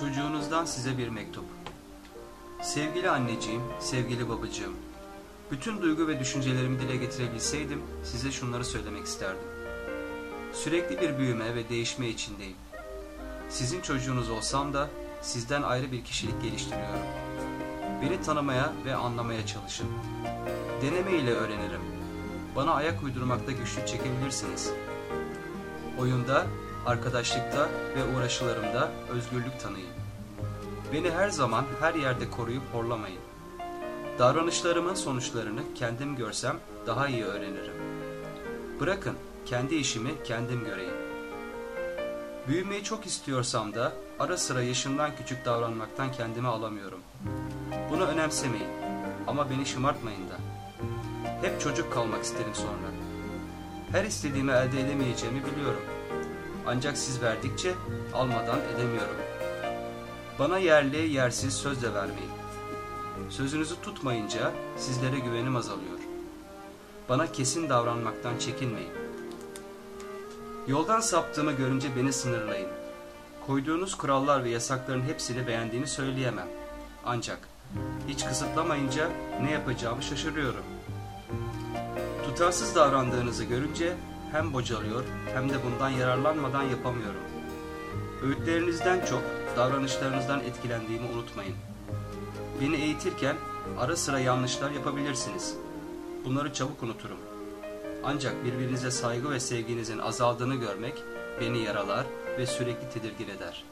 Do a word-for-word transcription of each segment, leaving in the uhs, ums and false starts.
Çocuğunuzdan size bir mektup. Sevgili anneciğim, sevgili babacığım, bütün duygu ve düşüncelerimi dile getirebilseydim size şunları söylemek isterdim. Sürekli bir büyüme ve değişme içindeyim. Sizin çocuğunuz olsam da sizden ayrı bir kişilik geliştiriyorum. Beni tanımaya ve anlamaya çalışın. Deneme ile öğrenirim. Bana ayak uydurmakta güçlük çekebilirsiniz. Oyunda, arkadaşlıkta ve uğraşılarımda özgürlük tanıyın. Beni her zaman her yerde koruyup horlamayın. Davranışlarımın sonuçlarını kendim görsem daha iyi öğrenirim. Bırakın kendi işimi kendim göreyim. Büyümeyi çok istiyorsam da ara sıra yaşımdan küçük davranmaktan kendimi alamıyorum. Bunu önemsemeyin ama beni şımartmayın da. Hep çocuk kalmak isterim sonra. Her istediğimi elde edemeyeceğimi biliyorum. Ancak siz verdikçe almadan edemiyorum. Bana yerli yersiz söz de vermeyin. Sözünüzü tutmayınca sizlere güvenim azalıyor. Bana kesin davranmaktan çekinmeyin. Yoldan saptığımı görünce beni sınırlayın. Koyduğunuz kurallar ve yasakların hepsini beğendiğini söyleyemem. Ancak hiç kısıtlamayınca ne yapacağımı şaşırıyorum. Tutarsız davrandığınızı görünce hem bocalıyor hem de bundan yararlanmadan yapamıyorum. Öğütlerinizden çok davranışlarınızdan etkilendiğimi unutmayın. Beni eğitirken ara sıra yanlışlar yapabilirsiniz. Bunları çabuk unuturum. Ancak birbirinize saygı ve sevginizin azaldığını görmek beni yaralar ve sürekli tedirgin eder.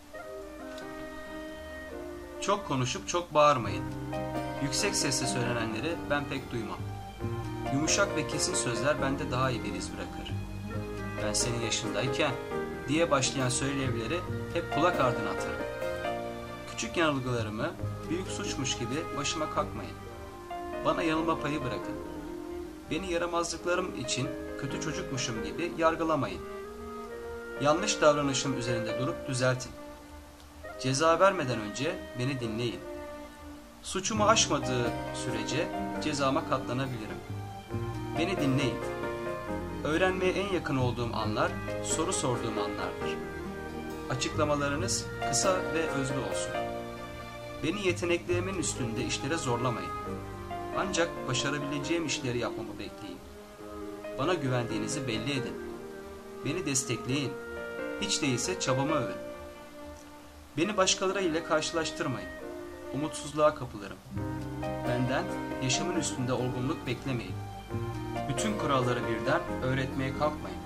Çok konuşup çok bağırmayın. Yüksek sesle söylenenleri ben pek duymam. Yumuşak ve kesin sözler bende daha iyi bir iz bırakır. Ben senin yaşındayken diye başlayan söylevleri hep kulak ardına atarım. Küçük yanılgılarımı büyük suçmuş gibi başıma kalkmayın. Bana yanılma payı bırakın. Beni yaramazlıklarım için kötü çocukmuşum gibi yargılamayın. Yanlış davranışım üzerinde durup düzeltin. Ceza vermeden önce beni dinleyin. Suçumu aşmadığı sürece cezama katlanabilirim. Beni dinleyin. Öğrenmeye en yakın olduğum anlar soru sorduğum anlardır. Açıklamalarınız kısa ve özlü olsun. Beni yeteneklerimin üstünde işlere zorlamayın. Ancak başarabileceğim işleri yapmamı bekleyin. Bana güvendiğinizi belli edin. Beni destekleyin. Hiç değilse çabamı övün. Beni başkaları ile karşılaştırmayın. Umutsuzluğa kapılırım. Benden yaşamın üstünde olgunluk beklemeyin. Bütün kuralları birden öğretmeye kalkmayın.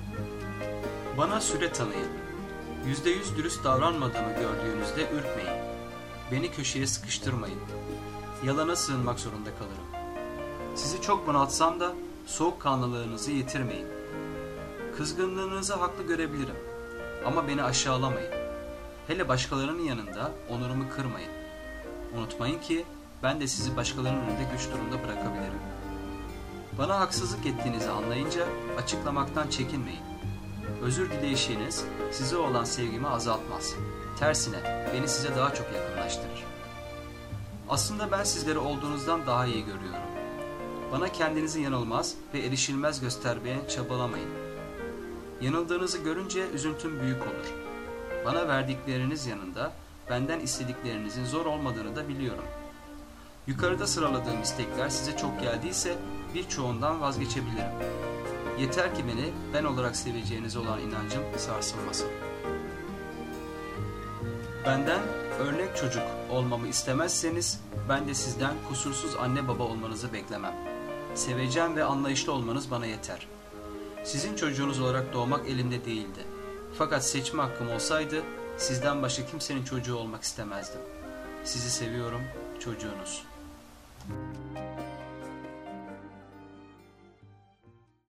Bana süre tanıyın. Yüzde yüz dürüst davranmadığımı gördüğünüzde ürkmeyin. Beni köşeye sıkıştırmayın. Yalana sığınmak zorunda kalırım. Sizi çok bunaltsam da soğukkanlılığınızı yitirmeyin. Kızgınlığınızı haklı görebilirim. Ama beni aşağılamayın. Hele başkalarının yanında onurumu kırmayın. Unutmayın ki ben de sizi başkalarının önünde güç durumda bırakabilirim. Bana haksızlık ettiğinizi anlayınca açıklamaktan çekinmeyin. Özür dileyişiniz size olan sevgimi azaltmaz. Tersine beni size daha çok yakınlaştırır. Aslında ben sizleri olduğunuzdan daha iyi görüyorum. Bana kendinizi yanılmaz ve erişilmez göstermeye çabalamayın. Yanıldığınızı görünce üzüntüm büyük olur. Bana verdikleriniz yanında benden istediklerinizin zor olmadığını da biliyorum. Yukarıda sıraladığım istekler size çok geldiyse birçoğundan vazgeçebilirim. Yeter ki beni ben olarak seveceğiniz olan inancım sarsılmasın. Benden örnek çocuk olmamı istemezseniz ben de sizden kusursuz anne baba olmanızı beklemem. Sevecen ve anlayışlı olmanız bana yeter. Sizin çocuğunuz olarak doğmak elimde değildi. Fakat seçme hakkım olsaydı sizden başka kimsenin çocuğu olmak istemezdim. Sizi seviyorum, çocuğunuz.